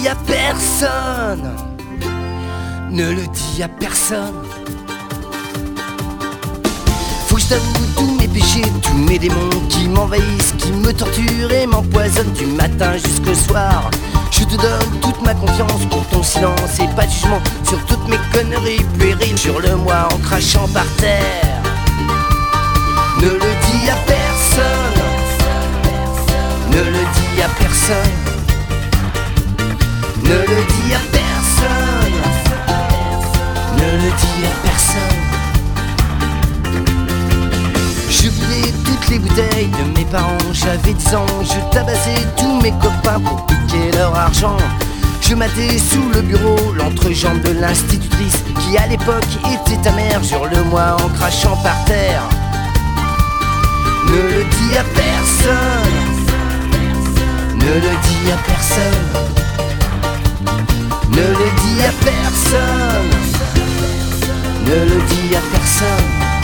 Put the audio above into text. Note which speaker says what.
Speaker 1: dis à personne. Ne le dis à personne. Faut que je t'avoue tous mes péchés, tous mes démons qui m'envahissent, qui me torturent et m'empoisonnent du matin jusqu'au soir. Je te donne toute ma confiance pour ton silence et pas de jugement sur toutes mes conneries puériles. Jure-le-moi en crachant par terre. Ne le dis à personne. Ne le dis à personne. Ne le dis à personne. Ne le dis à personne. Je vidais toutes les bouteilles de mes parents, j'avais 10 ans. Je tabassais tous mes copains pour piquer leur argent. Je matais sous le bureau l'entrejambe de l'institutrice qui à l'époque était ta mère. Jure-le-moi en crachant par terre. Ne le dis à personne. Ne le dis à personne. Ne le dis à personne. Ne le dis à personne.